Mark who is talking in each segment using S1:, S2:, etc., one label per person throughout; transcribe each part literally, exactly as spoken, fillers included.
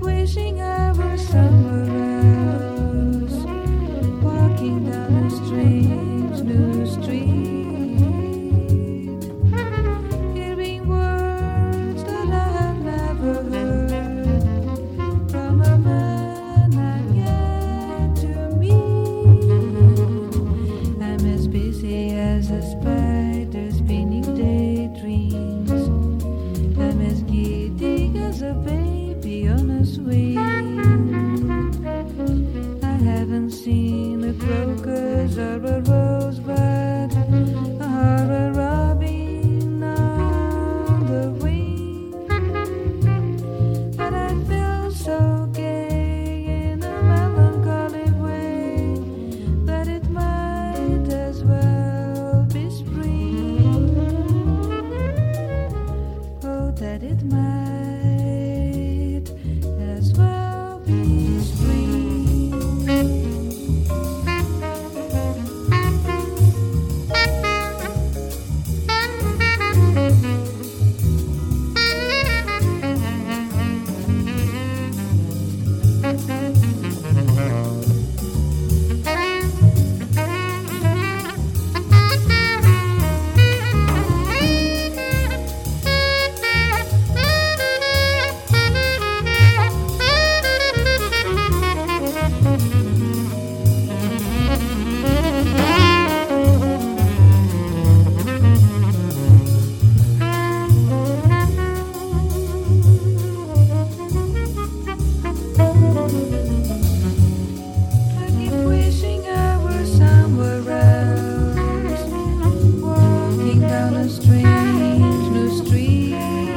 S1: wishing I were somewhere else, walking down a strange new street, hearing words that I have never heard from a man I've yet to meet. I'm as busy as a spider spinning daydreams. I'm as giddy as a baby on a swing. I haven't seen a crocus or a rosebud or a robin on the wing, but I feel so gay in a melancholy way that it might as well be spring. Oh, that it might as well be spring. I keep wishing I were somewhere else, walking down a strange new street,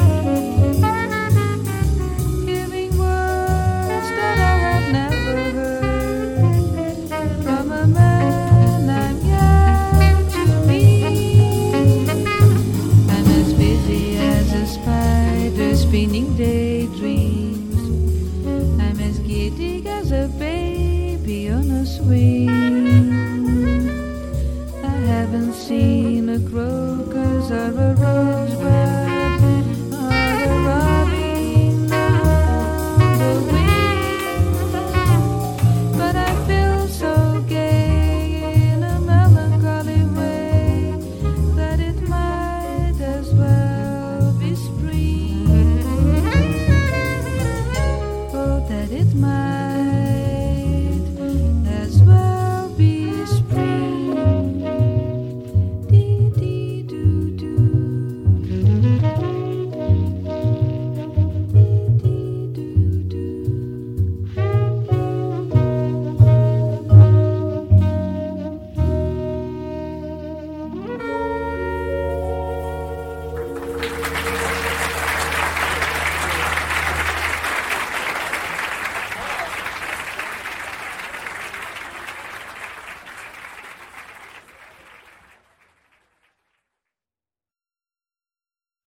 S1: hearing words that I have never heard from a man I'm yet to meet. I'm as busy as a spider spinning daydreams. I'm as giddy as a baby on a swing. I haven't seen a crocus or a rosebud or a robin on the wing, but I feel so gay in a melancholy way that it might as well be spring. Oh, that it might